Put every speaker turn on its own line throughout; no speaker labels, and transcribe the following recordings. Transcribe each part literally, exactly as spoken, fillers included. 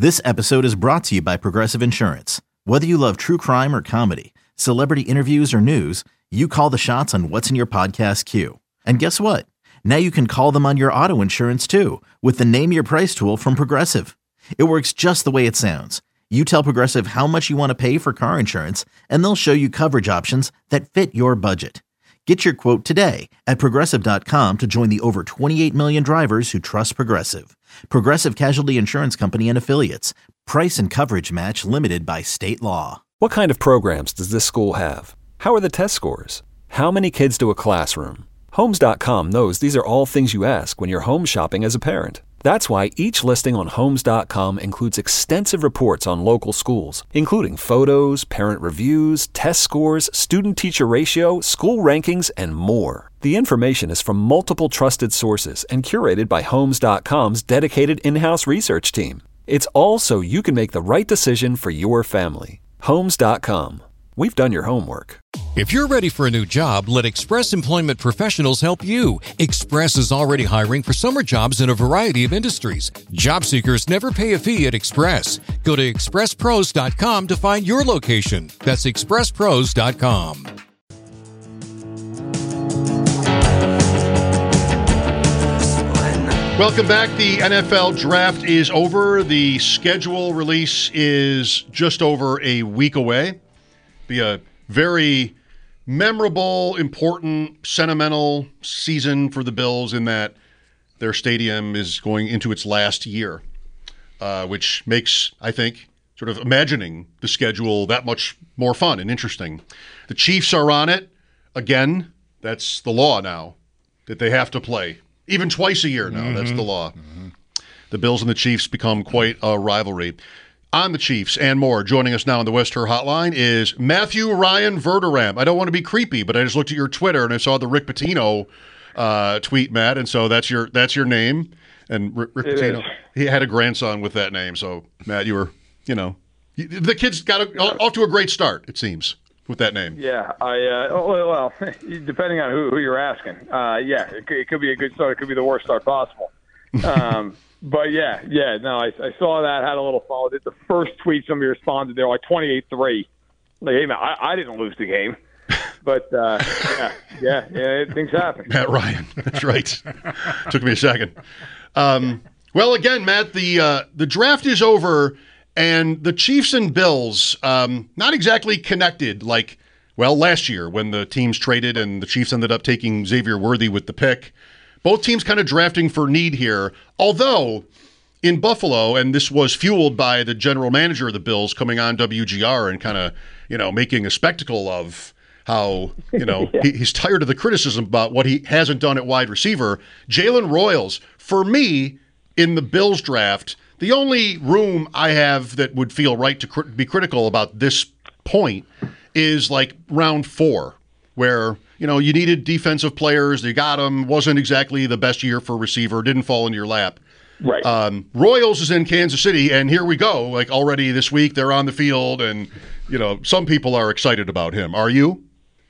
This episode is brought to you by Progressive Insurance. Whether you love true crime or comedy, celebrity interviews or news, you call the shots on what's in your podcast queue. And guess what? Now you can call them on your auto insurance too with the Name Your Price tool from Progressive. It works just the way it sounds. You tell Progressive how much you want to pay for car insurance, and they'll show you coverage options that fit your budget. Get your quote today at Progressive dot com to join the over twenty-eight million drivers who trust Progressive. Progressive Casualty Insurance Company and Affiliates. Price and coverage match limited by state law.
What kind of programs does this school have? How are the test scores? How many kids to a classroom? Homes dot com knows these are all things you ask when you're home shopping as a parent. That's why each listing on Homes dot com includes extensive reports on local schools, including photos, parent reviews, test scores, student-teacher ratio, school rankings, and more. The information is from multiple trusted sources and curated by Homes dot com's dedicated in-house research team. It's all so you can make the right decision for your family. Homes dot com. We've done your homework.
If you're ready for a new job, let Express Employment Professionals help you. Express is already hiring for summer jobs in a variety of industries. Job seekers never pay a fee at Express. Go to express pros dot com to find your location. That's express pros dot com.
Welcome back. The N F L draft is over. The schedule release is just over a week away. Be a very memorable, important, sentimental season for the Bills in that their stadium is going into its last year, uh, which makes, I think, sort of imagining the schedule that much more fun and interesting. The Chiefs are on it. Again, that's the law now, that they have to play. Even twice a year now, mm-hmm. That's the law. Mm-hmm. The Bills and the Chiefs become quite a rivalry. On the Chiefs and more, joining us now on the West Her Hotline is Matthew Ryan Verderame. I don't want to be creepy, but I just looked at your Twitter and I saw the Rick Pitino uh, tweet, Matt, and so that's your that's your name. And Rick, Rick Pitino, is. He had a grandson with that name, so Matt, you were, you know, the kid's got a, off to a great start, it seems, with that name.
Yeah, I uh, well, depending on who, who you're asking, uh, yeah, it could, it could be a good start, it could be the worst start possible. Um, But, yeah, yeah, no, I, I saw that, had a little fun with it. The first tweet somebody responded, they were like twenty-eight three. Like, hey, man, I, I didn't lose the game. But, uh, yeah, yeah, yeah, things happen.
Matt Ryan, that's right. Took me a second. Um, well, again, Matt, the uh, the draft is over, and the Chiefs and Bills, um, not exactly connected like, well, last year when the teams traded and the Chiefs ended up taking Xavier Worthy with the pick. Both teams kind of drafting for need here, although in Buffalo, and this was fueled by the general manager of the Bills coming on W G R and kind of, you know, making a spectacle of how, you know, yeah. he, he's tired of the criticism about what he hasn't done at wide receiver. Jalen Royals, for me, in the Bills draft, the only room I have that would feel right to cr- be critical about this point is like round four, where – you know, you needed defensive players. They got them. Wasn't exactly the best year for receiver. Didn't fall into your lap.
Right.
Um, Royals is in Kansas City, and here we go. Like already this week, they're on the field, and you know, some people are excited about him. Are you?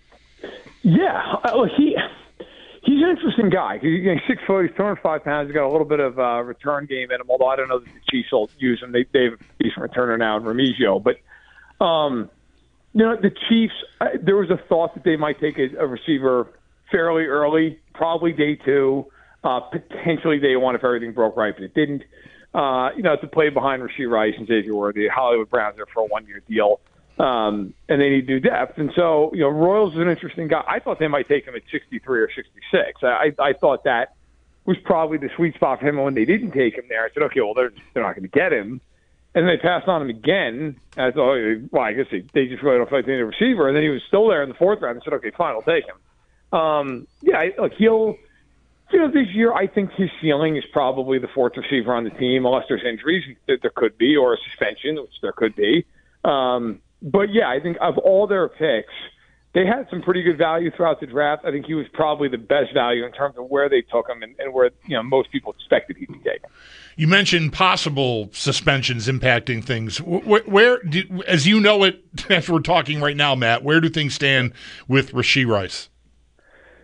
Yeah. Well, he he's an interesting guy. He's six foot. He's two hundred five pounds. He's got a little bit of uh, return game in him. Although I don't know that the Chiefs will use him. They they have a decent returner now in Remigio, but. Um, You know, the Chiefs, uh, there was a thought that they might take a, a receiver fairly early, probably day two, uh, potentially day one if everything broke right, but it didn't. Uh, you know, to play behind Rashee Rice and Xavier Worthy, Hollywood Browns there for a one-year deal, um, and they need new depth. And so, you know, Royals is an interesting guy. I thought they might take him at sixty-three or sixty-six. I, I thought that was probably the sweet spot for him. And when they didn't take him there, I said, okay, well, they're, they're not going to get him. And they passed on him again. And I thought, well, I guess they, they just really don't feel like they need a receiver. And then he was still there in the fourth round. I said, okay, fine, I'll take him. Um, yeah, I, look, he'll, you know, this year I think his ceiling is probably the fourth receiver on the team, unless there's injuries that there could be, or a suspension, which there could be. Um, but yeah, I think of all their picks, they had some pretty good value throughout the draft. I think he was probably the best value in terms of where they took him and, and where, you know, most people expected he'd be taken.
You mentioned possible suspensions impacting things. Where, where do, as you know it, as we're talking right now, Matt, where do things stand with Rashee Rice?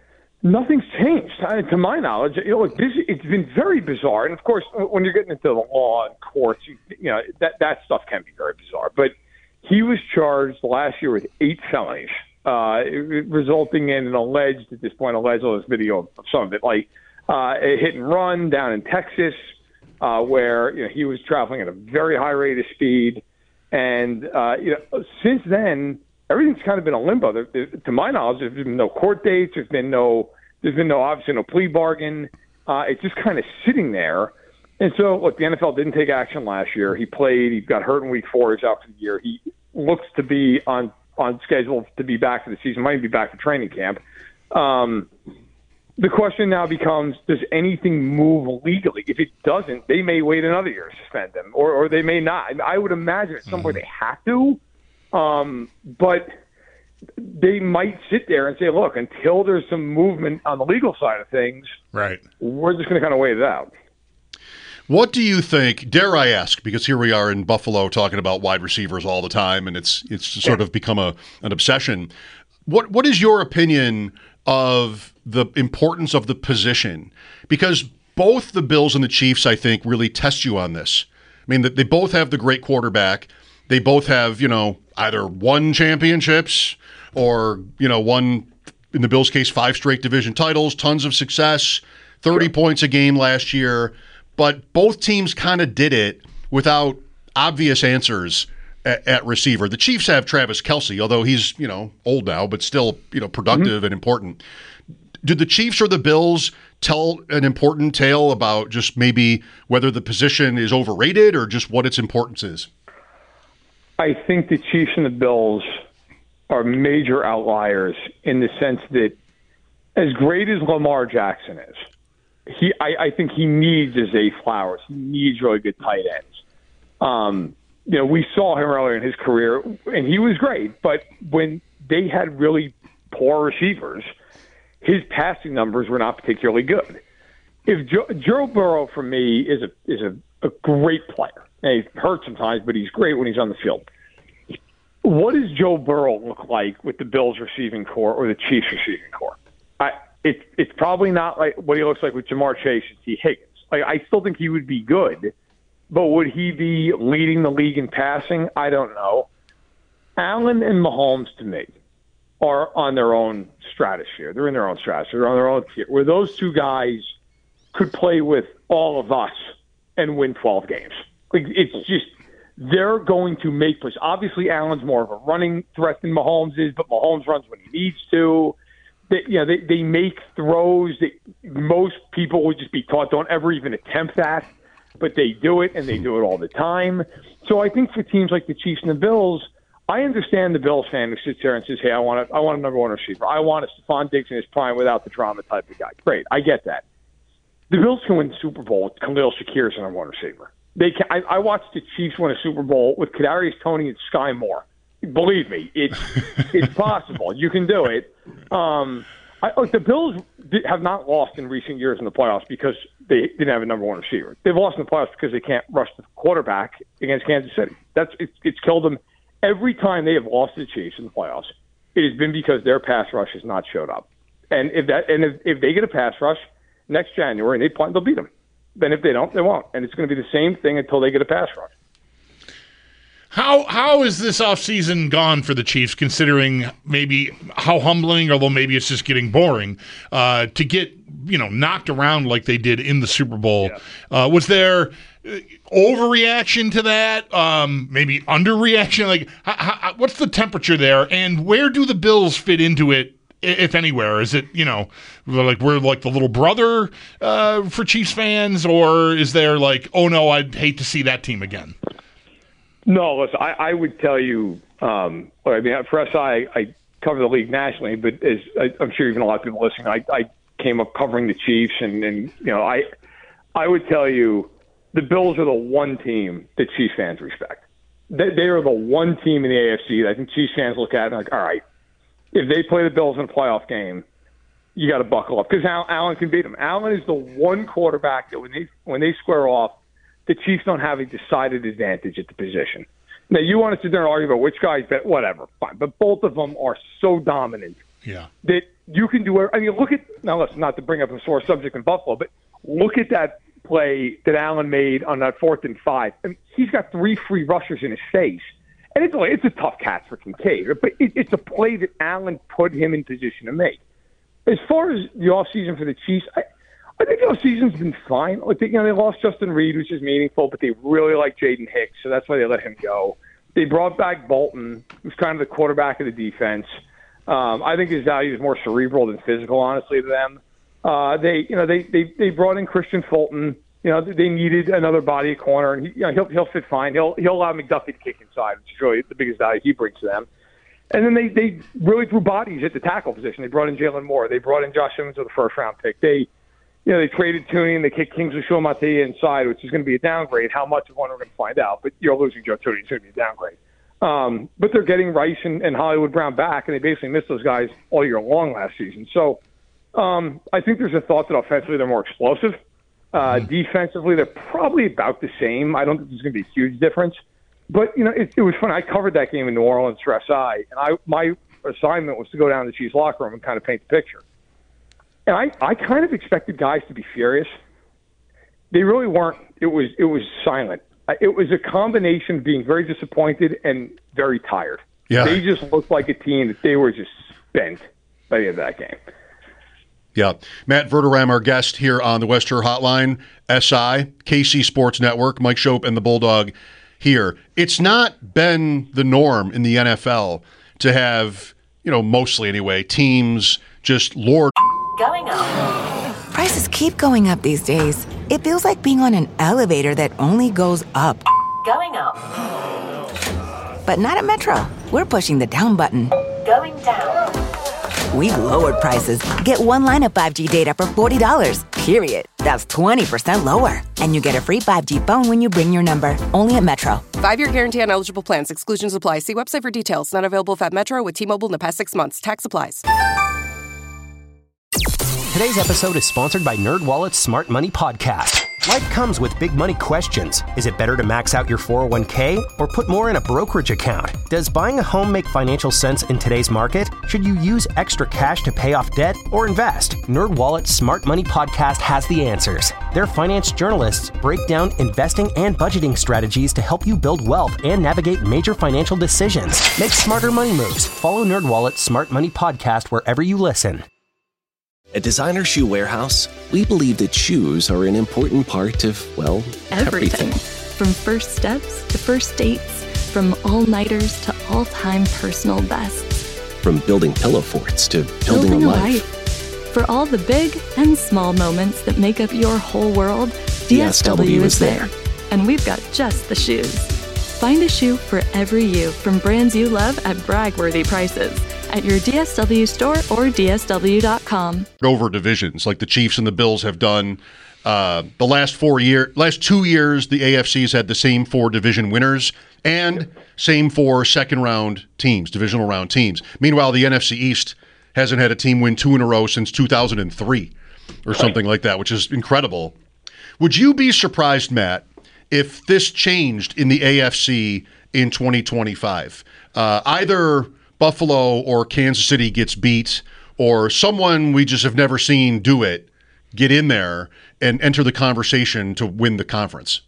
Nothing's changed, I, to my knowledge. You know, look, this, it's been very bizarre, and of course, when you're getting into the law and courts, you, you know that that stuff can be very bizarre. But he was charged last year with eight felonies, uh, resulting in an alleged, at this point, alleged, oh, this video of some of it, like uh, a hit and run down in Texas, uh, where you know he was traveling at a very high rate of speed, and uh, you know since then. Everything's kind of been a limbo. There, there, to my knowledge, there's been no court dates. There's been no, there's been no obviously no plea bargain. Uh, it's just kind of sitting there. And so, look, the N F L didn't take action last year. He played. He got hurt in week four. He's out for the year. He looks to be on on schedule to be back for the season. Might be back for training camp. Um, the question now becomes: does anything move legally? If it doesn't, they may wait another year to suspend him, or or they may not. I would imagine at some point they have to. Um, but they might sit there and say, look, until there's some movement on the legal side of things,
right,
we're just going to kind of wait it out.
What do you think, dare I ask, because here we are in Buffalo talking about wide receivers all the time, and it's it's sort of become a an obsession. What What is your opinion of the importance of the position? Because both the Bills and the Chiefs, I think, really test you on this. I mean, they both have the great quarterback. They both have, you know, either won championships or, you know, won, in the Bills' case, five straight division titles, tons of success, thirty sure. points a game last year. But both teams kind of did it without obvious answers at, at receiver. The Chiefs have Travis Kelce, although he's, you know, old now, but still, you know, productive mm-hmm. and important. Do the Chiefs or the Bills tell an important tale about just maybe whether the position is overrated or just what its importance is?
I think the Chiefs and the Bills are major outliers in the sense that as great as Lamar Jackson is, he I, I think he needs Zay Flowers. He needs really good tight ends. Um, you know, we saw him earlier in his career, and he was great. But when they had really poor receivers, his passing numbers were not particularly good. If Joe, Joe Burrow, for me, is a is a, a great player. And he hurts sometimes, but he's great when he's on the field. What does Joe Burrow look like with the Bills receiving core or the Chiefs receiving core? I, it, it's probably not like what he looks like with Jamar Chase and T. Higgins. Like, I still think he would be good, but would he be leading the league in passing? I don't know. Allen and Mahomes, to me, are on their own stratosphere. They're in their own stratosphere. They're on their own tier. Where those two guys could play with all of us and win twelve games. Like, it's just they're going to make plays. Obviously, Allen's more of a running threat than Mahomes is, but Mahomes runs when he needs to. They, you know, they, they make throws that most people would just be taught don't ever even attempt that, but they do it, and they do it all the time. So I think for teams like the Chiefs and the Bills, I understand the Bills fan who sits there and says, hey, I want a, I want a number one receiver. I want a Stephon Diggs in his prime without the drama type of guy. Great, I get that. The Bills can win the Super Bowl with Khalil Shakir as the number one receiver. They can, I, I watched the Chiefs win a Super Bowl with Kadarius Toney and Sky Moore. Believe me, it's it's possible. You can do it. Um, I, look, the Bills have not lost in recent years in the playoffs because they didn't have a number one receiver. They've lost in the playoffs because they can't rush the quarterback against Kansas City. That's it, it's killed them every time they have lost to the Chiefs in the playoffs. It has been because their pass rush has not showed up. And if that and if, if they get a pass rush next January and they play, they'll beat them. Then if they don't, they won't. And it's going to be the same thing until they get a pass rush.
How how is this offseason gone for the Chiefs, considering maybe how humbling, although maybe it's just getting boring, uh, to get you know knocked around like they did in the Super Bowl? Yeah. Uh, was there overreaction to that? Um, maybe underreaction? Like, how, how, what's the temperature there? And where do the Bills fit into it? If anywhere, is it, you know, like we're like the little brother uh, for Chiefs fans, or is there like, oh no, I'd hate to see that team again?
No, listen, I, I would tell you, um, I mean, for us, I, I cover the league nationally, but as I, I'm sure even a lot of people listening, I, I came up covering the Chiefs, and, and you know, I, I would tell you, the Bills are the one team that Chiefs fans respect. They, they are the one team in the A F C that I think Chiefs fans look at and like, all right. If they play the Bills in a playoff game, you got to buckle up because Allen can beat them. Allen is the one quarterback that when they when they square off, the Chiefs don't have a decided advantage at the position. Now, you want to sit there and argue about which guy's better, whatever, fine. But both of them are so dominant
Yeah.
That you can do. I mean, look at now. Let's not to bring up a sore subject in Buffalo, but look at that play that Allen made on that fourth and five. I mean, he's got three free rushers in his face, and it's a, it's a tough catch for Kincaid. But it, it's a play that Allen put him in position to make. As far as the offseason for the Chiefs, I, I think the offseason's been fine. Like they, you know, they lost Justin Reed, which is meaningful, but they really like Jaden Hicks, so that's why they let him go. They brought back Bolton, who's kind of the quarterback of the defense. Um, I think his value is more cerebral than physical, honestly, to them. Uh, they, you know, they, they, they brought in Christian Fulton. You know, they needed another body at corner, and he, you know, he'll he'll fit fine. He'll he'll allow McDuffie to kick inside, which is really the biggest value he brings to them. And then they, they really threw bodies at the tackle position. They brought in Jalen Moore. They brought in Josh Simmons with a first round pick. They, you know, they traded Tooney and they kicked Kingsley Suamataia inside, which is going to be a downgrade. How much of one we're going to find out, but you're losing Joe Tooney. It's going to be a downgrade. Um, but they're getting Rice and, and Hollywood Brown back, and they basically missed those guys all year long last season. So um, I think there's a thought that offensively they're more explosive. Uh, mm-hmm. Defensively, they're probably about the same. I don't think there's going to be a huge difference. But, you know, it, it was fun. I covered that game in New Orleans for S I, and I my assignment was to go down to the Chiefs locker room and kind of paint the picture. And I, I kind of expected guys to be furious. They really weren't. It was it was silent. It was a combination of being very disappointed and very tired.
Yeah.
They just looked like a team that they were just spent by the end of that game.
Yeah. Matt Verderame, our guest here on the West Shore Hotline, S I, K C Sports Network, Mike Schopp and the Bulldog here. It's not been the norm in the N F L to have, you know, mostly anyway, teams just lord
going up.
Prices keep going up these days. It feels like being on an elevator that only goes up.
Going up.
But not at Metro. We're pushing the down button.
Going down.
We've lowered prices. Get one line of five G data for forty dollars, period. That's twenty percent lower. And you get a free five G phone when you bring your number. Only at Metro.
Five-year guarantee on eligible plans. Exclusions apply. See website for details. Not available at Metro with T-Mobile in the past six months. Tax applies.
Today's episode is sponsored by NerdWallet's Smart Money Podcast. Life comes with big money questions. Is it better to max out your four oh one k or put more in a brokerage account? Does buying a home make financial sense in today's market? Should you use extra cash to pay off debt or invest? NerdWallet's Smart Money Podcast has the answers. Their finance journalists break down investing and budgeting strategies to help you build wealth and navigate major financial decisions. Make smarter money moves. Follow NerdWallet's Smart Money Podcast wherever you listen.
At Designer Shoe Warehouse, we believe that shoes are an important part of, well, everything.
everything. From first steps to first dates, from all-nighters to all-time personal bests.
From building pillow forts to building,
building
a,
a
life.
life. For all the big and small moments that make up your whole world, D S W is there. And we've got just the shoes. Find a shoe for every you from brands you love at brag-worthy prices. At your D S W store or D S W dot com.
Over divisions like the Chiefs and the Bills have done. Uh, the last four year, last two years, the A F C's had the same four division winners and yep. same four second round teams, divisional round teams. Meanwhile, the N F C East hasn't had a team win two in a row since two thousand three or right. something like that, which is incredible. Would you be surprised, Matt, if this changed in the A F C in twenty twenty-five? Uh, either Buffalo or Kansas City gets beat, or someone we just have never seen do it, get in there and enter the conversation to win the conference?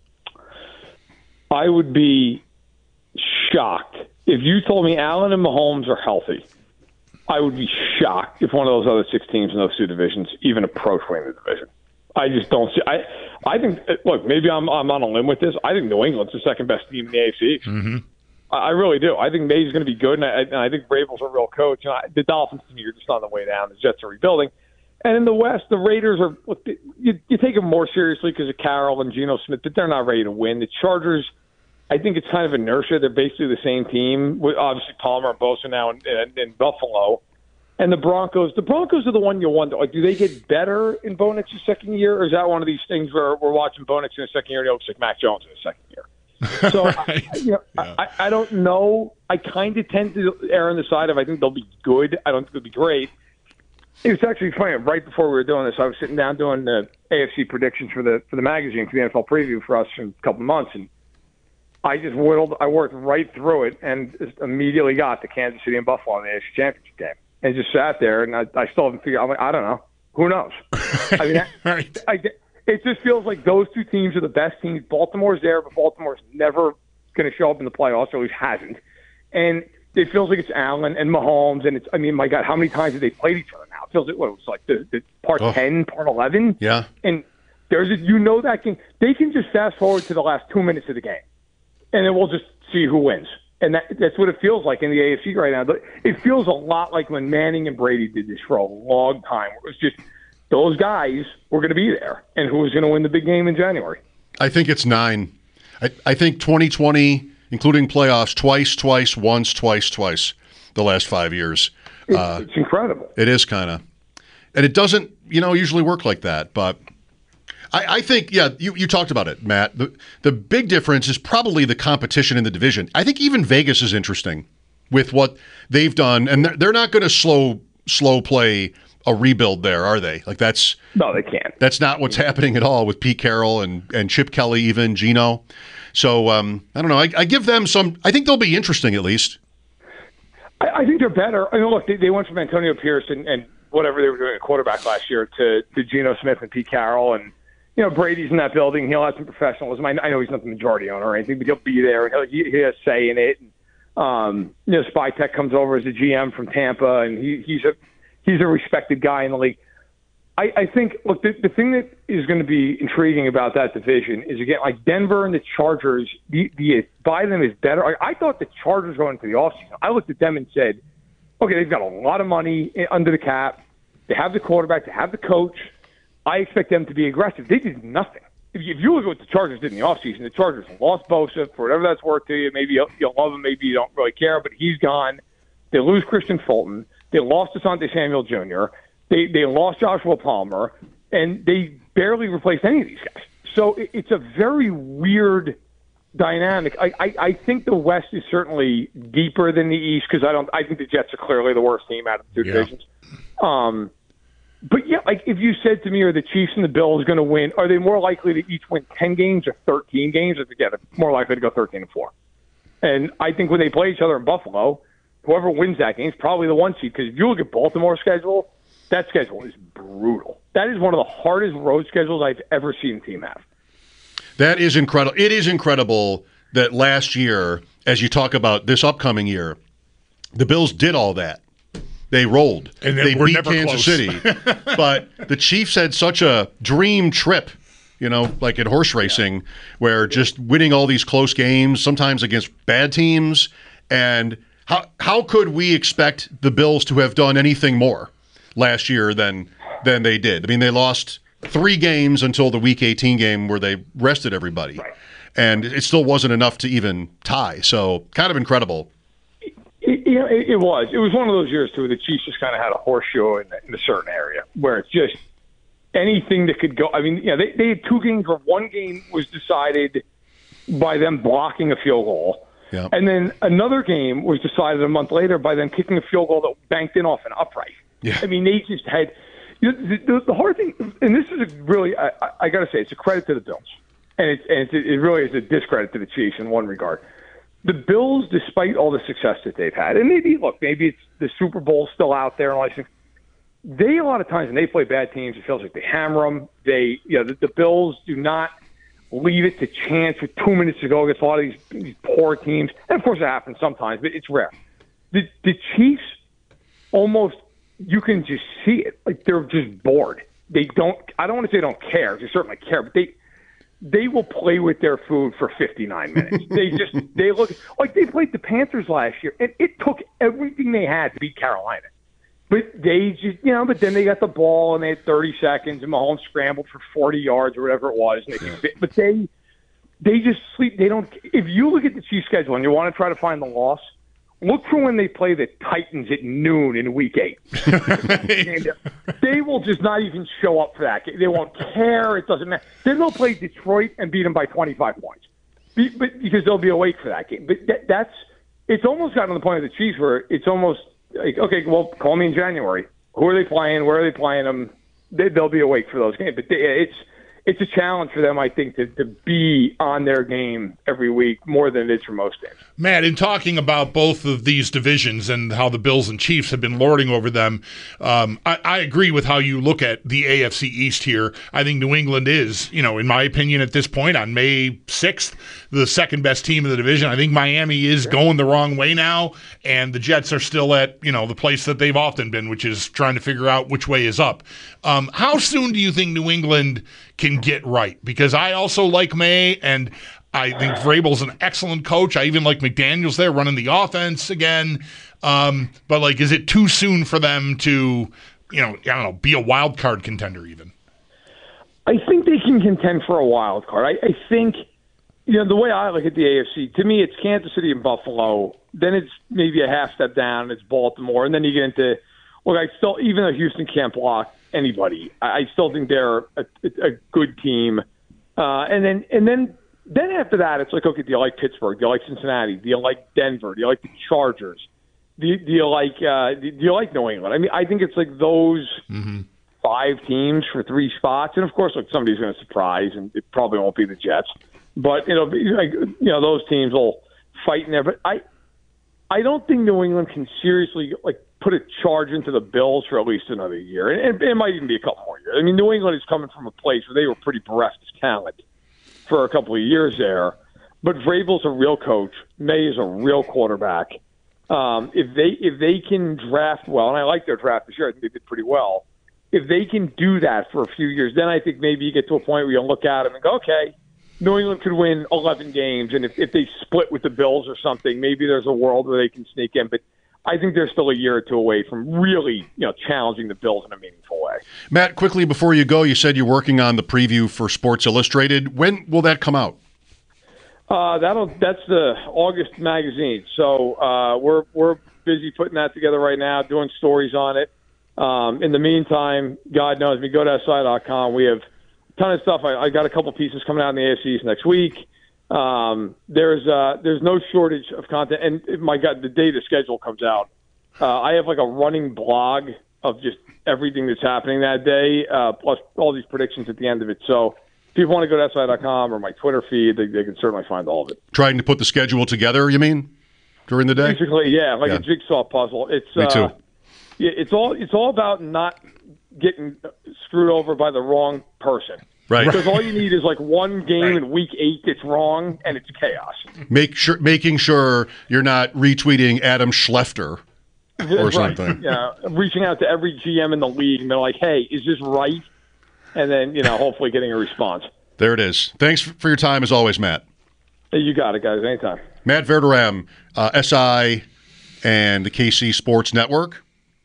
I would be shocked if you told me Allen and Mahomes are healthy. I would be shocked if one of those other six teams in those two divisions even approach winning the division. I just don't see. I I think. Look, maybe I'm I'm on a limb with this. I think New England's the second best team in the A F C.
Mm-hmm.
I really do. I think May's going to be good, and I, and I think Vrabel's a real coach. You know, the Dolphins, to me, are just on the way down. The Jets are rebuilding. And in the West, the Raiders are look, you, you take them more seriously because of Carroll and Geno Smith, but they're not ready to win. The Chargers, I think it's kind of inertia. They're basically the same team, with obviously Palmer and Bosa now in, in, in Buffalo. And the Broncos, the Broncos are the one you wonder, like, do they get better in Bo Nix's second year, or is that one of these things where we're watching Bo Nix in his second year and he looks like Mac Jones in his second year? So right. I, you know, yeah. I, I don't know. I kind of tend to err on the side of I think they'll be good. I don't think they'll be great. It was actually funny. Right before we were doing this, I was sitting down doing the A F C predictions for the for the magazine for the N F L preview for us in a couple of months, and I just whittled. I worked right through it and just immediately got to Kansas City and Buffalo in the A F C Championship game. and just sat there, and I, I still haven't figured. I'm like, I don't know. Who knows? I mean,
right.
I, I, it just feels like those two teams are the best teams. Baltimore's there, but Baltimore's never going to show up in the playoffs, or at least hasn't. And it feels like it's Allen and Mahomes, and it's. I mean, my God, how many times have they played each other now? It feels like what it was like the, the part
oh.
ten, part eleven.
Yeah.
And there's a, you know that game. They can just fast forward to the last two minutes of the game, and then we'll just see who wins. And that, that's what it feels like in the A F C right now. It feels a lot like when Manning and Brady did this for a long time. It was just those guys were going to be there, and who was going to win the big game in January.
I think it's nine. I, I think twenty twenty, including playoffs, twice, twice, once, twice, twice, the last five years.
It's,
uh,
it's incredible.
It is kind of. And it doesn't, you know, usually work like that. But I, I think, yeah, you, you talked about it, Matt. The, the big difference is probably the competition in the division. I think even Vegas is interesting with what they've done. And they're, they're not going to slow slow play a rebuild there, are they? Like that's
no, they can't.
That's not what's happening at all with Pete Carroll and, and Chip Kelly, even Geno. So um, I don't know. I, I give them some. I think they'll be interesting at least.
I, I think they're better. I mean, look, they, they went from Antonio Pierce and, and whatever they were doing at quarterback last year to, to Geno Smith and Pete Carroll, and you know Brady's in that building. He'll have some professionalism. I, I know he's not the majority owner or anything, but he'll be there and he'll, he, he has say in it. And, um, you know, Spytek comes over as a G M from Tampa, and he, he's a he's a respected guy in the league. I, I think, look, the, the thing that is going to be intriguing about that division is, again, like Denver and the Chargers, the, the buy them is better. I, I thought the Chargers going into the offseason, I looked at them and said, okay, they've got a lot of money under the cap. They have the quarterback. They have the coach. I expect them to be aggressive. They did nothing. If you, if you look at what the Chargers did in the offseason, the Chargers lost Bosa for whatever that's worth to you. Maybe you'll, you'll love him. Maybe you don't really care, but he's gone. They lose Christian Fulton. They lost Asante Samuel Junior They they lost Joshua Palmer, and they barely replaced any of these guys. So it, it's a very weird dynamic. I, I, I think the West is certainly deeper than the East because I don't. I think the Jets are clearly the worst team out of the two
yeah.
divisions. Um, but yeah, like if you said to me, are the Chiefs and the Bills going to win? Are they more likely to each win ten games or thirteen games? I think yeah, they're more likely to go thirteen and four. And I think when they play each other in Buffalo, whoever wins that game is probably the one seed. Because if you look at Baltimore's schedule, that schedule is brutal. That is one of the hardest road schedules I've ever seen a team have.
That is incredible. It is incredible that last year, as you talk about this upcoming year, the Bills did all that. They rolled.
And
they
we're
beat
never
Kansas
close.
City. But the Chiefs had such a dream trip, you know, like in horse racing, yeah. where just winning all these close games, sometimes against bad teams. And how how could we expect the Bills to have done anything more last year than than they did? I mean, they lost three games until the Week eighteen game where they rested everybody. Right. And it still wasn't enough to even tie. So kind of incredible.
It, you know, it, it was. It was one of those years, too, where the Chiefs just kind of had a horseshoe in, in a certain area where it's just anything that could go. I mean, you know, they, they had two games where one game was decided by them blocking a field goal.
Yep.
And then another game was decided a month later by them kicking a field goal that banked in off an upright.
Yeah.
I mean, they just had you know, the, the, the hard thing, and this is a really, I, I, I got to say, it's a credit to the Bills. And, it's, and it's, it really is a discredit to the Chiefs in one regard. The Bills, despite all the success that they've had, and maybe, look, maybe it's the Super Bowl still out there, and all these things, they, a lot of times, when they play bad teams, it feels like they hammer them. They, you know, the, the Bills do not leave it to chance with two minutes to go against a lot of these, these poor teams. And, of course, it happens sometimes, but it's rare. The, the Chiefs almost, you can just see it. Like, they're just bored. They don't, I don't want to say they don't care. They certainly care, but they, they will play with their food for fifty-nine minutes. They just, they look, like they played the Panthers last year, and it took everything they had to beat Carolina. But they just, you know, but then they got the ball and they had thirty seconds and Mahomes scrambled for forty yards or whatever it was. And they, yeah. But they, they just sleep. They don't, if you look at the Chiefs schedule and you want to try to find the loss, look for when they play the Titans at noon in week eight. They will just not even show up for that game. They won't care. It doesn't matter. Then they'll play Detroit and beat them by twenty-five points be, but, because they'll be awake for that game. But that, that's, it's almost gotten to the point of the Chiefs where it's almost like, okay, well, call me in January. Who are they playing? Where are they playing them? They, they'll be awake for those games. But they, it's it's a challenge for them, I think, to, to be on their game every week more than it is for most teams.
Matt, in talking about both of these divisions and how the Bills and Chiefs have been lording over them, um, I, I agree with how you look at the A F C East here. I think New England is, you know, in my opinion at this point, on May sixth, the second best team in the division. I think Miami is going the wrong way now, and the Jets are still at, you know, the place that they've often been, which is trying to figure out which way is up. Um, how soon do you think New England can get right? Because I also like May, and I think Vrabel's an excellent coach. I even like McDaniels there running the offense again. Um, but, like, is it too soon for them to, you know, I don't know, be a wild card contender even?
I think they can contend for a wild card. I, I think, you know, the way I look at the A F C, to me, it's Kansas City and Buffalo. Then it's maybe a half step down. It's Baltimore. And then you get into, look, I still, even though Houston can't block anybody, I, I still think they're a, a good team. Uh, and then, and then, then after that, it's like, okay, do you like Pittsburgh? Do you like Cincinnati? Do you like Denver? Do you like the Chargers? Do you, do you like uh, do you like New England? I mean, I think it's like those mm-hmm. five teams for three spots, and of course, like somebody's going to surprise, and it probably won't be the Jets, but it'll be like, you know, those teams will fight in there. But I, I don't think New England can seriously like put a charge into the Bills for at least another year, and it, it might even be a couple more years. I mean, New England is coming from a place where they were pretty bereft of talent for a couple of years there, but Vrabel's a real coach. May is a real quarterback. Um, if they if they can draft well, and I like their draft this year, I think they did pretty well. If they can do that for a few years, then I think maybe you get to a point where you look at them and go, okay, New England could win eleven games, and if, if they split with the Bills or something, maybe there's a world where they can sneak in. But I think they're still a year or two away from really, you know, challenging the Bills in a meaningful way.
Matt, quickly before you go, you said you're working on the preview for Sports Illustrated. When will that come out?
Uh, that'll that's the August magazine. So uh, we're we're busy putting that together right now, doing stories on it. Um, in the meantime, God knows me. Go to S I dot com. We have a ton of stuff. I, I got a couple pieces coming out in the A F C East next week. Um, there's uh, there's no shortage of content, and my God, the day the schedule comes out, uh, I have like a running blog of just everything that's happening that day, uh, plus all these predictions at the end of it. So if people want to go to S I dot com or my Twitter feed, they, they can certainly find all of it.
Trying to put the schedule together, you mean, during the day?
Basically, yeah, like yeah. a jigsaw puzzle. It's
Me too.
Uh, yeah, it's all it's all about not getting screwed over by the wrong person.
Right.
Because all you need is like one game right. in week eight that's wrong, and it's chaos.
Make sure, making sure you're not retweeting Adam Schefter or
right.
something.
Yeah, reaching out to every G M in the league and they're like, "Hey, is this right?" And then, you know, hopefully getting a response.
There it is. Thanks for your time as always, Matt.
Hey, you got it, guys. Anytime.
Matt Verderame, uh, S I and the K C Sports Network.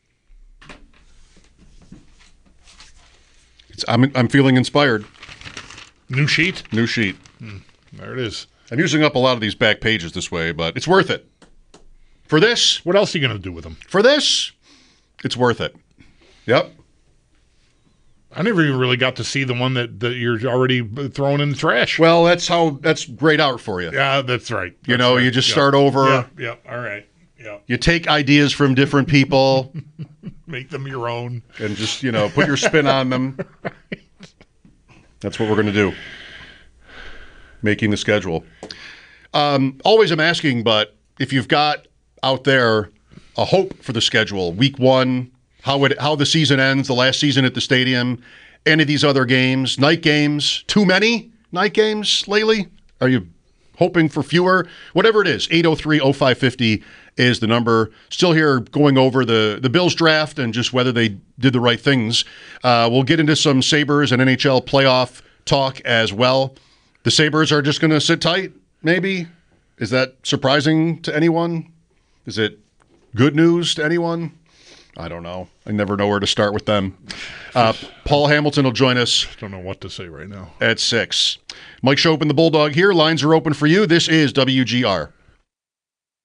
It's, I'm I'm feeling inspired.
New sheet?
New sheet.
Mm, there it is.
I'm using up a lot of these back pages this way, but it's worth it. For this.
What else are you going to do with them?
For this, it's worth it. Yep.
I never even really got to see the one that, that you're already throwing in the trash.
Well, that's how that's grayed out for you.
Yeah, that's right. That's
you know,
right.
you just
yep.
start over.
Yeah, yeah, all right. Yeah.
You take ideas from different people.
Make them your own.
And just, you know, put your spin on them. Right. That's what we're going to do. Making the schedule. Um, always I'm asking, but if you've got out there a hope for the schedule, week one, how it, how the season ends, the last season at the stadium, any of these other games, night games, too many night games lately? Are you hoping for fewer? Whatever it is, eight oh three oh five five oh is the number. Still here going over the, the Bills draft and just whether they did the right things. Uh, we'll get into some Sabres and N H L playoff talk as well. The Sabres are just going to sit tight, maybe? Is that surprising to anyone? Is it good news to anyone? I don't know. I never know where to start with them. Uh, Paul Hamilton will join us.
I don't know what to say right now.
At six. Mike Schopen, the Bulldog here. Lines are open for you. This is W G R.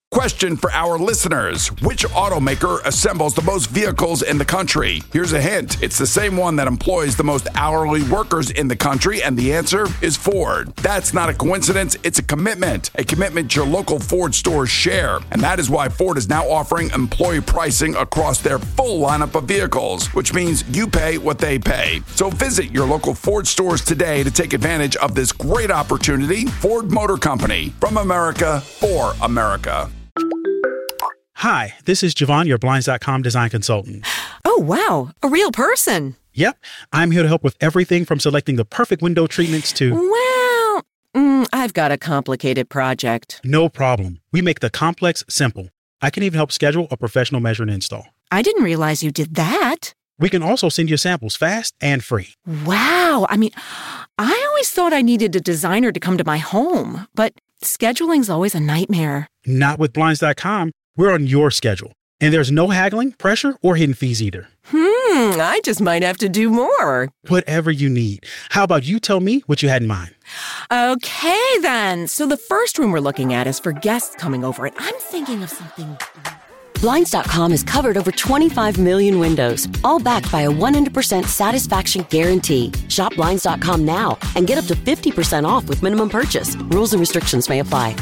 Question for our listeners. Which automaker assembles the most vehicles in the country? Here's a hint. It's the same one that employs the most hourly workers in the country, and the answer is Ford. That's not a coincidence. It's a commitment. A commitment your local Ford stores share. And that is why Ford is now offering employee pricing across their full lineup of vehicles, which means you pay what they pay. So visit your local Ford stores today to take advantage of this great opportunity. Ford Motor Company. From America, for America.
Hi, this is Javon, your Blinds dot com design consultant.
Oh, wow. A real person.
Yep. I'm here to help with everything from selecting the perfect window treatments to...
Well, mm, I've got a complicated project.
No problem. We make the complex simple. I can even help schedule a professional measure and install.
I didn't realize you did that.
We can also send you samples fast and free.
Wow. I mean, I always thought I needed a designer to come to my home, but scheduling's always a nightmare.
Not with Blinds dot com. We're on your schedule. And there's no haggling, pressure, or hidden fees either.
Hmm, I just might have to do more.
Whatever you need. How about you tell me what you had in mind?
Okay, then. So the first room we're looking at is for guests coming over, and I'm thinking of something...
Blinds dot com has covered over twenty-five million windows, all backed by a one hundred percent satisfaction guarantee. Shop Blinds dot com now and get up to fifty percent off with minimum purchase. Rules and restrictions may apply.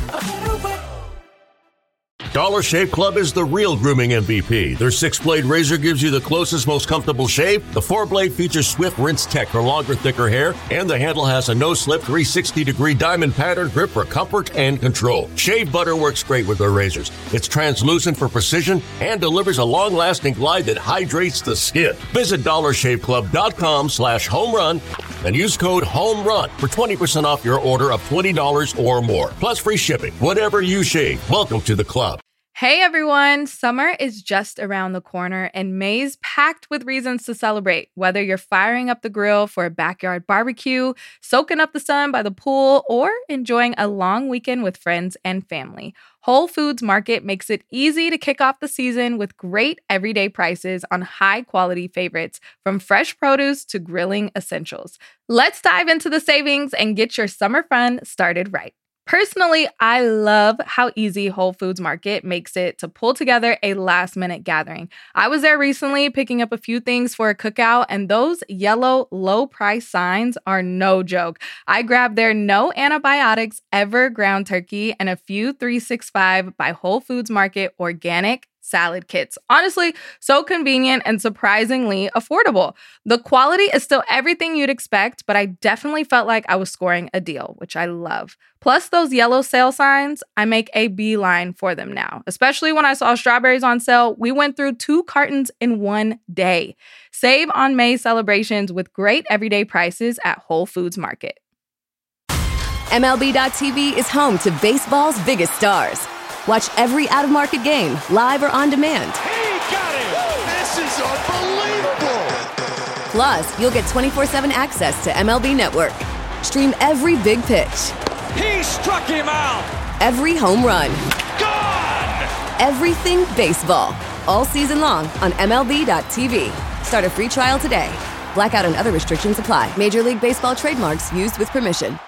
Dollar Shave Club is the real grooming M V P. Their six-blade razor gives you the closest, most comfortable shave. The four-blade features Swift Rinse Tech for longer, thicker hair. And the handle has a no-slip three hundred sixty degree diamond pattern grip for comfort and control. Shave butter works great with their razors. It's translucent for precision and delivers a long-lasting glide that hydrates the skin. Visit dollar shave club dot com slash home run and use code HOMERUN for twenty percent off your order of twenty dollars or more. Plus free shipping. Whatever you shave, welcome to the club.
Hey everyone, summer is just around the corner and May's packed with reasons to celebrate. Whether you're firing up the grill for a backyard barbecue, soaking up the sun by the pool, or enjoying a long weekend with friends and family, Whole Foods Market makes it easy to kick off the season with great everyday prices on high-quality favorites, from fresh produce to grilling essentials. Let's dive into the savings and get your summer fun started right. Personally, I love how easy Whole Foods Market makes it to pull together a last-minute gathering. I was there recently picking up a few things for a cookout, and those yellow low-price signs are no joke. I grabbed their no antibiotics ever ground turkey and a few three sixty-five by Whole Foods Market organic salad kits. Honestly, so convenient and surprisingly affordable. The quality is still everything you'd expect, but I definitely felt like I was scoring a deal, which I love. Plus those yellow sale signs, I make a beeline for them now. Especially when I saw strawberries on sale, we went through two cartons in one day. Save on May celebrations with great everyday prices at Whole Foods Market.
M L B dot T V is home to baseball's biggest stars. Watch every out-of-market game, live or on demand.
He got it! This is unbelievable!
Plus, you'll get twenty-four seven access to M L B Network. Stream every big pitch.
He struck him out!
Every home run.
Gone!
Everything baseball. All season long on M L B dot T V. Start a free trial today. Blackout and other restrictions apply. Major League Baseball trademarks used with permission.